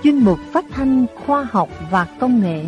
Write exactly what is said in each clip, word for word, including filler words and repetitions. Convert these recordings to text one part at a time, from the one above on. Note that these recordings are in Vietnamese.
chuyên mục phát thanh khoa học và công nghệ.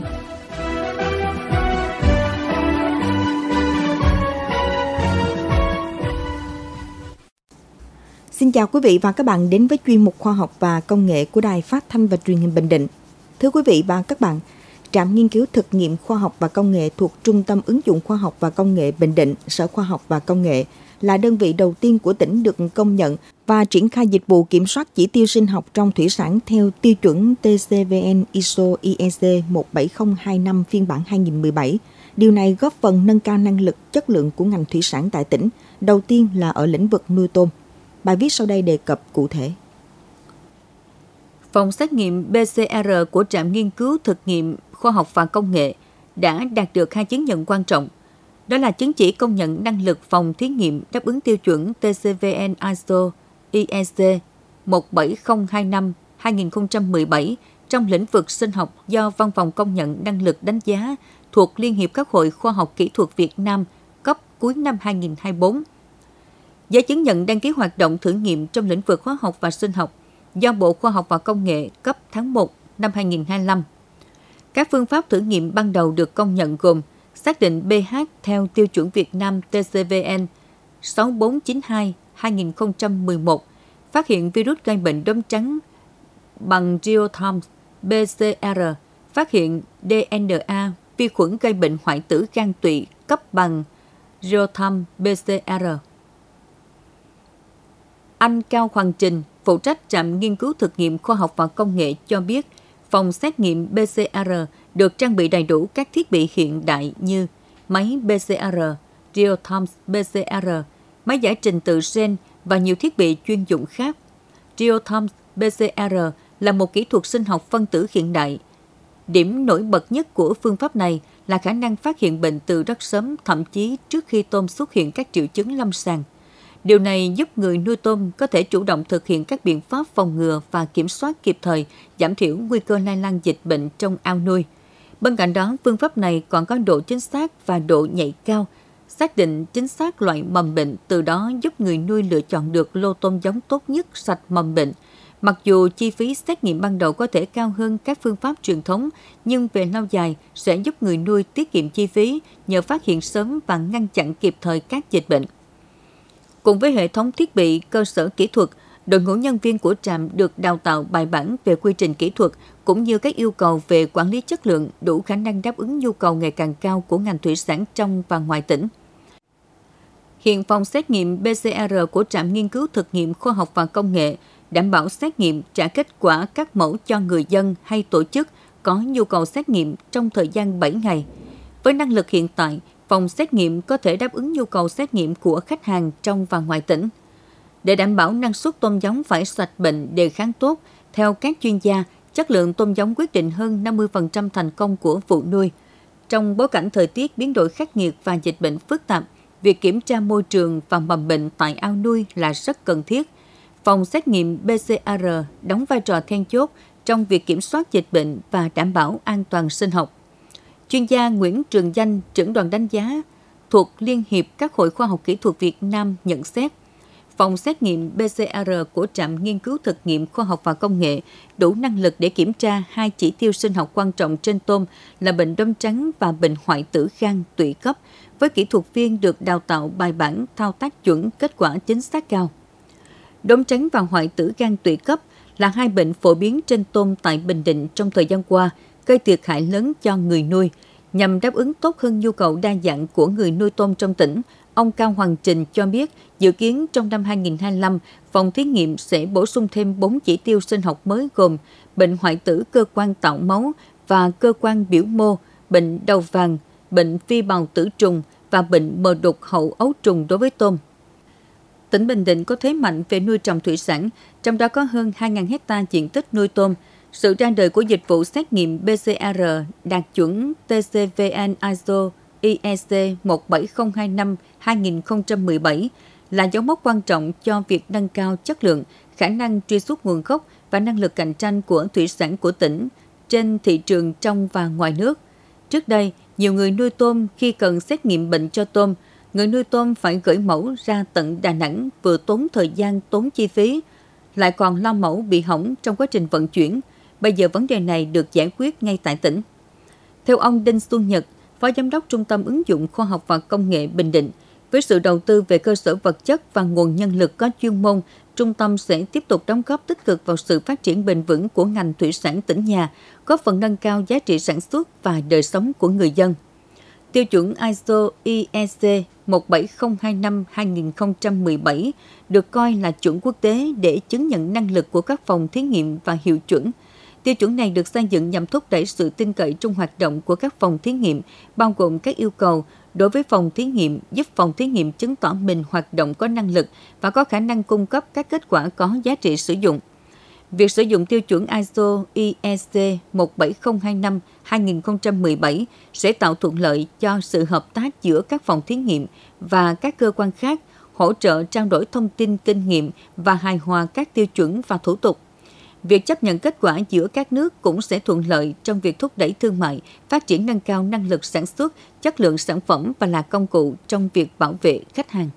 Xin chào quý vị và các bạn đến với chuyên mục khoa học và công nghệ của Đài Phát thanh và Truyền hình Bình Định. Thưa quý vị và các bạn, Trạm Nghiên cứu Thực nghiệm Khoa học và Công nghệ thuộc Trung tâm Ứng dụng Khoa học và Công nghệ Bình Định, Sở Khoa học và Công nghệ là đơn vị đầu tiên của tỉnh được công nhận và triển khai dịch vụ kiểm soát chỉ tiêu sinh học trong thủy sản theo tiêu chuẩn T C V N I S O I E C một bảy không hai năm phiên bản hai nghìn không trăm mười bảy. Điều này góp phần nâng cao năng lực, chất lượng của ngành thủy sản tại tỉnh, đầu tiên là ở lĩnh vực nuôi tôm. Bài viết sau đây đề cập cụ thể. Phòng xét nghiệm P C R của Trạm Nghiên cứu Thực nghiệm Khoa học và Công nghệ đã đạt được hai chứng nhận quan trọng. Đó là chứng chỉ công nhận năng lực phòng thí nghiệm đáp ứng tiêu chuẩn T C V N I S O I E C một bảy không hai năm hai nghìn không trăm mười bảy trong lĩnh vực sinh học do Văn phòng Công nhận Năng lực Đánh giá thuộc Liên hiệp các hội khoa học kỹ thuật Việt Nam cấp cuối năm hai nghìn không trăm hai mươi tư. Giấy chứng nhận đăng ký hoạt động thử nghiệm trong lĩnh vực hóa học và sinh học do Bộ Khoa học và Công nghệ cấp tháng một năm hai nghìn không trăm hai mươi lăm. Các phương pháp thử nghiệm ban đầu được công nhận gồm xác định pH theo tiêu chuẩn Việt Nam T C V N sáu bốn chín hai hai nghìn không trăm mười một, phát hiện virus gây bệnh đốm trắng bằng real-time P C R, phát hiện D N A, vi khuẩn gây bệnh hoại tử gan tụy cấp bằng real-time P C R. Anh Cao Hoàng Trình, phụ trách Trạm Nghiên cứu Thực nghiệm Khoa học và Công nghệ cho biết, phòng xét nghiệm P C R được trang bị đầy đủ các thiết bị hiện đại như máy P C R, real-time P C R, máy giải trình tự gen và nhiều thiết bị chuyên dụng khác. Real-time P C R là một kỹ thuật sinh học phân tử hiện đại. Điểm nổi bật nhất của phương pháp này là khả năng phát hiện bệnh từ rất sớm, thậm chí trước khi tôm xuất hiện các triệu chứng lâm sàng. Điều này giúp người nuôi tôm có thể chủ động thực hiện các biện pháp phòng ngừa và kiểm soát kịp thời, giảm thiểu nguy cơ lây lan dịch bệnh trong ao nuôi. Bên cạnh đó, phương pháp này còn có độ chính xác và độ nhạy cao, xác định chính xác loại mầm bệnh, từ đó giúp người nuôi lựa chọn được lô tôm giống tốt nhất sạch mầm bệnh. Mặc dù chi phí xét nghiệm ban đầu có thể cao hơn các phương pháp truyền thống, nhưng về lâu dài sẽ giúp người nuôi tiết kiệm chi phí nhờ phát hiện sớm và ngăn chặn kịp thời các dịch bệnh. Cùng với hệ thống thiết bị, cơ sở kỹ thuật, đội ngũ nhân viên của trạm được đào tạo bài bản về quy trình kỹ thuật cũng như các yêu cầu về quản lý chất lượng đủ khả năng đáp ứng nhu cầu ngày càng cao của ngành thủy sản trong và ngoài tỉnh. Hiện phòng xét nghiệm P C R của Trạm Nghiên cứu Thực nghiệm Khoa học và Công nghệ đảm bảo xét nghiệm trả kết quả các mẫu cho người dân hay tổ chức có nhu cầu xét nghiệm trong thời gian bảy ngày. Với năng lực hiện tại, phòng xét nghiệm có thể đáp ứng nhu cầu xét nghiệm của khách hàng trong và ngoài tỉnh. Để đảm bảo năng suất tôm giống phải sạch bệnh, đề kháng tốt, theo các chuyên gia, chất lượng tôm giống quyết định hơn năm mươi phần trăm thành công của vụ nuôi. Trong bối cảnh thời tiết biến đổi khắc nghiệt và dịch bệnh phức tạp, việc kiểm tra môi trường và mầm bệnh tại ao nuôi là rất cần thiết. Phòng xét nghiệm P C R đóng vai trò then chốt trong việc kiểm soát dịch bệnh và đảm bảo an toàn sinh học. Chuyên gia Nguyễn Trường Danh, trưởng đoàn đánh giá thuộc Liên hiệp các hội khoa học kỹ thuật Việt Nam nhận xét, phòng xét nghiệm P C R của Trạm Nghiên cứu Thực nghiệm Khoa học và Công nghệ đủ năng lực để kiểm tra hai chỉ tiêu sinh học quan trọng trên tôm là bệnh đốm trắng và bệnh hoại tử gan tụy cấp, với kỹ thuật viên được đào tạo bài bản, thao tác chuẩn, kết quả chính xác cao. Đốm trắng và hoại tử gan tụy cấp là hai bệnh phổ biến trên tôm tại Bình Định trong thời gian qua, gây thiệt hại lớn cho người nuôi. Nhằm đáp ứng tốt hơn nhu cầu đa dạng của người nuôi tôm trong tỉnh, ông Cao Hoàng Trình cho biết dự kiến trong năm hai nghìn không trăm hai mươi lăm, phòng thí nghiệm sẽ bổ sung thêm bốn chỉ tiêu sinh học mới gồm bệnh hoại tử cơ quan tạo máu và cơ quan biểu mô, bệnh đầu vàng, bệnh phi bào tử trùng và bệnh mờ đục hậu ấu trùng đối với tôm. Tỉnh Bình Định có thế mạnh về nuôi trồng thủy sản, trong đó có hơn hai nghìn hectare diện tích nuôi tôm. Sự ra đời của dịch vụ xét nghiệm P C R đạt chuẩn T C V N I S O I E C một bảy không hai năm hai nghìn không trăm mười bảy là dấu mốc quan trọng cho việc nâng cao chất lượng, khả năng truy xuất nguồn gốc và năng lực cạnh tranh của thủy sản của tỉnh trên thị trường trong và ngoài nước. Trước đây, nhiều người nuôi tôm khi cần xét nghiệm bệnh cho tôm, người nuôi tôm phải gửi mẫu ra tận Đà Nẵng, vừa tốn thời gian, tốn chi phí, lại còn lo mẫu bị hỏng trong quá trình vận chuyển. Bây giờ vấn đề này được giải quyết ngay tại tỉnh. Theo ông Đinh Xuân Nhật, Phó Giám đốc Trung tâm Ứng dụng Khoa học và Công nghệ Bình Định, với sự đầu tư về cơ sở vật chất và nguồn nhân lực có chuyên môn, trung tâm sẽ tiếp tục đóng góp tích cực vào sự phát triển bền vững của ngành thủy sản tỉnh nhà, góp phần nâng cao giá trị sản xuất và đời sống của người dân. Tiêu chuẩn i ét o i e xê một bảy không hai năm hai không một bảy được coi là chuẩn quốc tế để chứng nhận năng lực của các phòng thí nghiệm và hiệu chuẩn. Tiêu chuẩn này được xây dựng nhằm thúc đẩy sự tin cậy trong hoạt động của các phòng thí nghiệm, bao gồm các yêu cầu đối với phòng thí nghiệm, giúp phòng thí nghiệm chứng tỏ mình hoạt động có năng lực và có khả năng cung cấp các kết quả có giá trị sử dụng. Việc sử dụng tiêu chuẩn i ét o i e xê một bảy không hai năm hai không một bảy sẽ tạo thuận lợi cho sự hợp tác giữa các phòng thí nghiệm và các cơ quan khác, hỗ trợ trao đổi thông tin kinh nghiệm và hài hòa các tiêu chuẩn và thủ tục. Việc chấp nhận kết quả giữa các nước cũng sẽ thuận lợi trong việc thúc đẩy thương mại, phát triển nâng cao năng lực sản xuất, chất lượng sản phẩm và là công cụ trong việc bảo vệ khách hàng.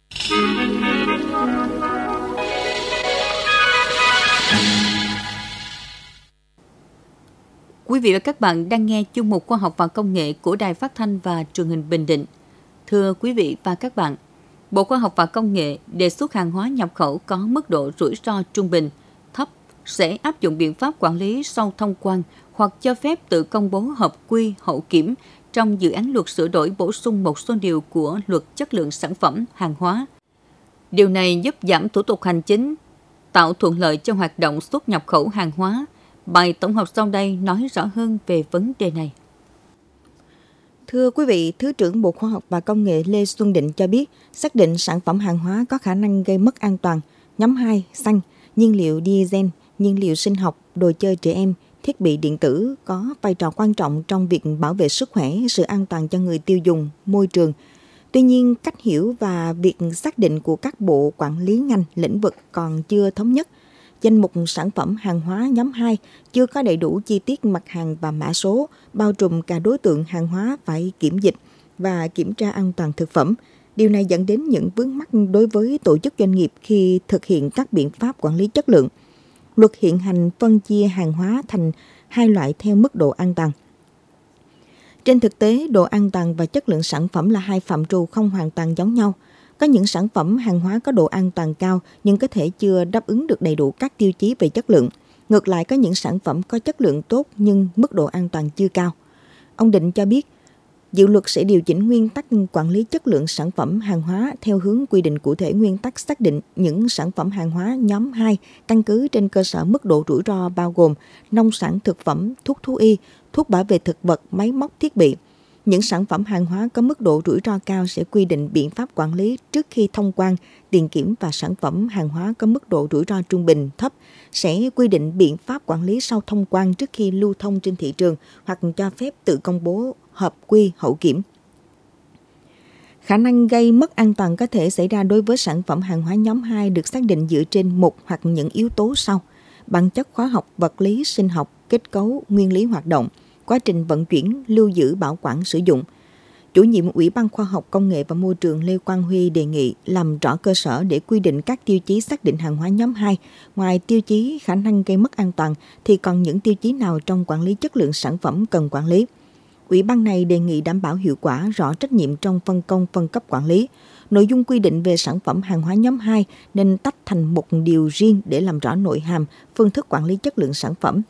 Quý vị và các bạn đang nghe chuyên mục Khoa học và Công nghệ của Đài Phát thanh và Truyền hình Bình Định. Thưa quý vị và các bạn, Bộ Khoa học và Công nghệ đề xuất hàng hóa nhập khẩu có mức độ rủi ro trung bình, thấp sẽ áp dụng biện pháp quản lý sau thông quan hoặc cho phép tự công bố hợp quy hậu kiểm trong dự án luật sửa đổi bổ sung một số điều của luật chất lượng sản phẩm hàng hóa. Điều này giúp giảm thủ tục hành chính, tạo thuận lợi cho hoạt động xuất nhập khẩu hàng hóa. Bài tổng hợp sau đây nói rõ hơn về vấn đề này. Thưa quý vị, Thứ trưởng Bộ Khoa học và Công nghệ Lê Xuân Định cho biết, xác định sản phẩm hàng hóa có khả năng gây mất an toàn, nhóm hai, xăng, nhiên liệu diesel, nhiên liệu sinh học, đồ chơi trẻ em, thiết bị điện tử có vai trò quan trọng trong việc bảo vệ sức khỏe, sự an toàn cho người tiêu dùng, môi trường. Tuy nhiên, cách hiểu và việc xác định của các bộ quản lý ngành, lĩnh vực còn chưa thống nhất. Danh mục sản phẩm hàng hóa nhóm hai chưa có đầy đủ chi tiết mặt hàng và mã số, bao trùm cả đối tượng hàng hóa phải kiểm dịch và kiểm tra an toàn thực phẩm. Điều này dẫn đến những vướng mắc đối với tổ chức doanh nghiệp khi thực hiện các biện pháp quản lý chất lượng. Luật hiện hành phân chia hàng hóa thành hai loại theo mức độ an toàn. Trên thực tế, độ an toàn và chất lượng sản phẩm là hai phạm trù không hoàn toàn giống nhau. Có những sản phẩm hàng hóa có độ an toàn cao nhưng có thể chưa đáp ứng được đầy đủ các tiêu chí về chất lượng. Ngược lại, có những sản phẩm có chất lượng tốt nhưng mức độ an toàn chưa cao. Ông Định cho biết, dự luật sẽ điều chỉnh nguyên tắc quản lý chất lượng sản phẩm hàng hóa theo hướng quy định cụ thể nguyên tắc xác định những sản phẩm hàng hóa nhóm hai căn cứ trên cơ sở mức độ rủi ro bao gồm nông sản thực phẩm, thuốc thú y, thuốc bảo vệ thực vật, máy móc thiết bị. Những sản phẩm hàng hóa có mức độ rủi ro cao sẽ quy định biện pháp quản lý trước khi thông quan, tiền kiểm và sản phẩm hàng hóa có mức độ rủi ro trung bình thấp sẽ quy định biện pháp quản lý sau thông quan trước khi lưu thông trên thị trường hoặc cho phép tự công bố hợp quy hậu kiểm. Khả năng gây mất an toàn có thể xảy ra đối với sản phẩm hàng hóa nhóm hai được xác định dựa trên một hoặc những yếu tố sau: bản chất hóa học, vật lý, sinh học, kết cấu, nguyên lý hoạt động, quá trình vận chuyển, lưu giữ, bảo quản, sử dụng. Chủ nhiệm Ủy ban Khoa học, Công nghệ và Môi trường Lê Quang Huy đề nghị làm rõ cơ sở để quy định các tiêu chí xác định hàng hóa nhóm hai. Ngoài tiêu chí khả năng gây mất an toàn thì còn những tiêu chí nào trong quản lý chất lượng sản phẩm cần quản lý. Ủy ban này đề nghị đảm bảo hiệu quả, rõ trách nhiệm trong phân công phân cấp quản lý. Nội dung quy định về sản phẩm hàng hóa nhóm hai nên tách thành một điều riêng để làm rõ nội hàm, phương thức quản lý chất lượng sản phẩm.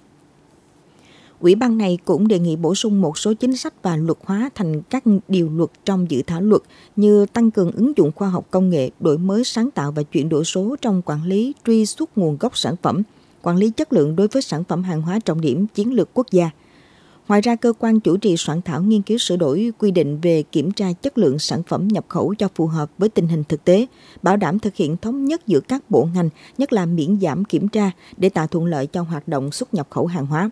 Ủy ban này cũng đề nghị bổ sung một số chính sách và luật hóa thành các điều luật trong dự thảo luật như tăng cường ứng dụng khoa học công nghệ, đổi mới sáng tạo và chuyển đổi số trong quản lý truy xuất nguồn gốc sản phẩm, quản lý chất lượng đối với sản phẩm hàng hóa trọng điểm chiến lược quốc gia. Ngoài ra, cơ quan chủ trì soạn thảo nghiên cứu sửa đổi quy định về kiểm tra chất lượng sản phẩm nhập khẩu cho phù hợp với tình hình thực tế, bảo đảm thực hiện thống nhất giữa các bộ ngành, nhất là miễn giảm kiểm tra để tạo thuận lợi cho hoạt động xuất nhập khẩu hàng hóa.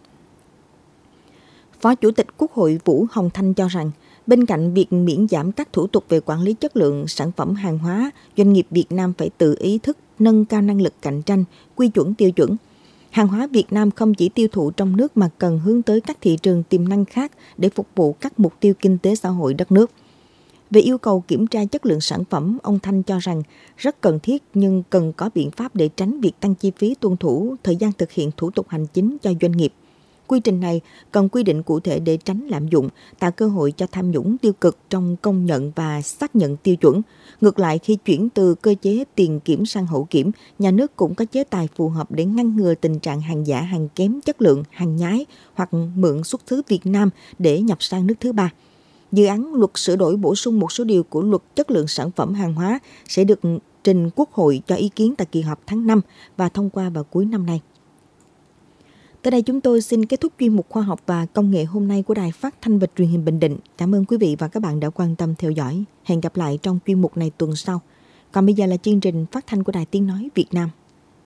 Phó Chủ tịch Quốc hội Vũ Hồng Thanh cho rằng, bên cạnh việc miễn giảm các thủ tục về quản lý chất lượng sản phẩm hàng hóa, doanh nghiệp Việt Nam phải tự ý thức nâng cao năng lực cạnh tranh, quy chuẩn tiêu chuẩn. Hàng hóa Việt Nam không chỉ tiêu thụ trong nước mà cần hướng tới các thị trường tiềm năng khác để phục vụ các mục tiêu kinh tế xã hội đất nước. Về yêu cầu kiểm tra chất lượng sản phẩm, ông Thanh cho rằng rất cần thiết nhưng cần có biện pháp để tránh việc tăng chi phí tuân thủ thời gian thực hiện thủ tục hành chính cho doanh nghiệp. Quy trình này cần quy định cụ thể để tránh lạm dụng, tạo cơ hội cho tham nhũng tiêu cực trong công nhận và xác nhận tiêu chuẩn. Ngược lại, khi chuyển từ cơ chế tiền kiểm sang hậu kiểm, nhà nước cũng có chế tài phù hợp để ngăn ngừa tình trạng hàng giả, hàng kém chất lượng, hàng nhái hoặc mượn xuất xứ Việt Nam để nhập sang nước thứ ba. Dự án luật sửa đổi bổ sung một số điều của luật chất lượng sản phẩm hàng hóa sẽ được trình Quốc hội cho ý kiến tại kỳ họp tháng năm và thông qua vào cuối năm nay. Tới đây chúng tôi xin kết thúc chuyên mục khoa học và công nghệ hôm nay của Đài Phát thanh và Truyền hình Bình Định. Cảm ơn quý vị và các bạn đã quan tâm theo dõi. Hẹn gặp lại trong chuyên mục này tuần sau. Còn bây giờ là chương trình phát thanh của Đài Tiếng nói Việt Nam.